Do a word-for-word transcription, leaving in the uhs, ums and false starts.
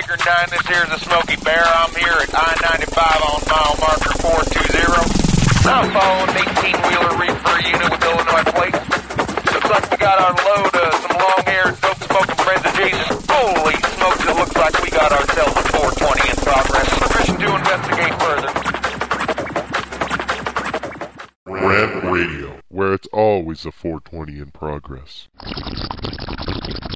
Tiger nine, this here's the Smoky Bear. I'm here at I ninety-five on mile marker four two zero. I'm following an eighteen-wheeler reefer unit with Illinois plates. Looks like we got our load of some long-haired, dope-smoking friends of Jesus. Holy smokes, it looks like we got ourselves a four twenty in progress. Permission to investigate further. Rant Radio, where it's always a four twenty in progress.